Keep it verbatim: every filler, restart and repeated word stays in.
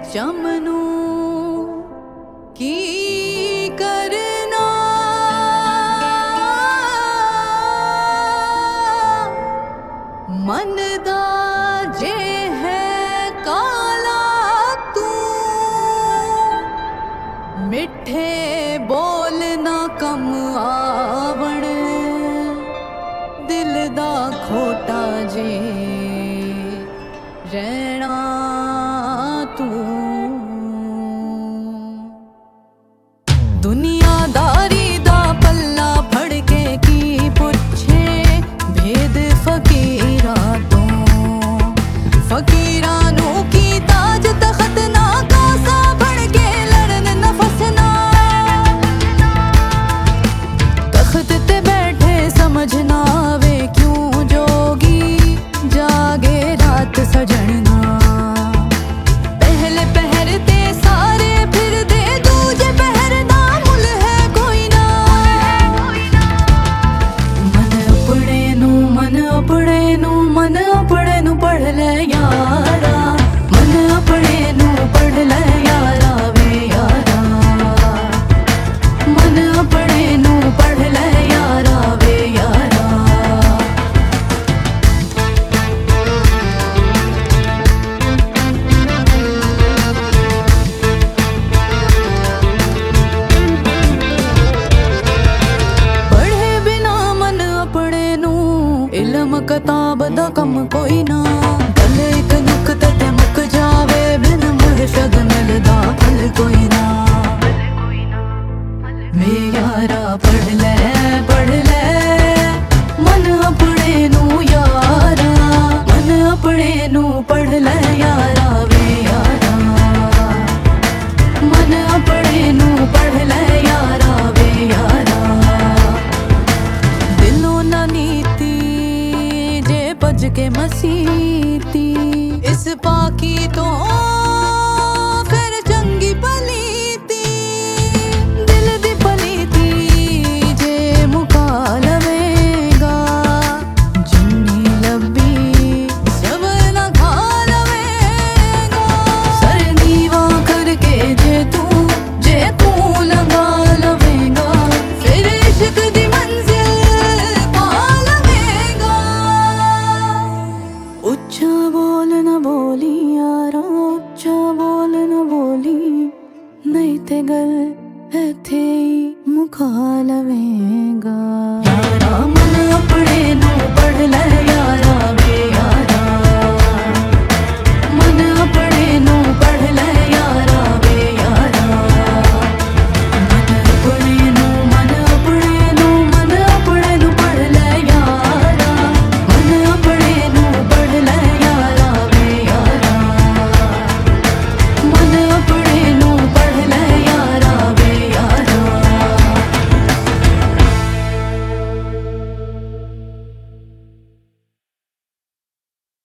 जमनू की करना मन दा जे है काला तू मिठे बोलना कम आवण दिल दा खोटा जे रहना तू दुनियादारी दा पल्ला फड़ के की पुछे भेद फकीरा तो फकीरा नू की ताज तखत ना कासा बन के लड़न न फसना तखत ते बैठे समझ ना आवे क्यों जोगी जागे रात सजना पहले पहर ते सारे फिर दे दूजे पहर ना मुल है कोई ना मन अपने नू मन अपने नू मन अपने नू पढ़ ले यारा मन अपने नू पढ़ ले यारा वे यारा मन अपने नू पढ़ ले यारा वे यारा पढ़े बिना मन अपने नू इल्म किताब दा कम कोई ना गले एक नुक्ते ते मुक जावे बिन मुर्शद मिलदा फल कोई ना वे यारा पढ़ ले पढ़ ले मन अपने नू यारा मन अपने नू पढ़ ले यारा वे यारा मन अपने नू पढ़ ले यारा वे यारा दिलों ना नीति जे भज के मसीती इस पाकी तो फिर चंगी पलीती दिल दी पलीती जे मुका लवेगा जिन्नी लब्बी सब ना खा लवेगा सर नीवा करके जे तू जे तू लगा लवेगा फिर इश्क दी मंजिल पा लवेगा उच्चा बोल न बोली यारा उच्चा बोल न बोली नहीं ते गल इत्थे ही मुका लवेगा।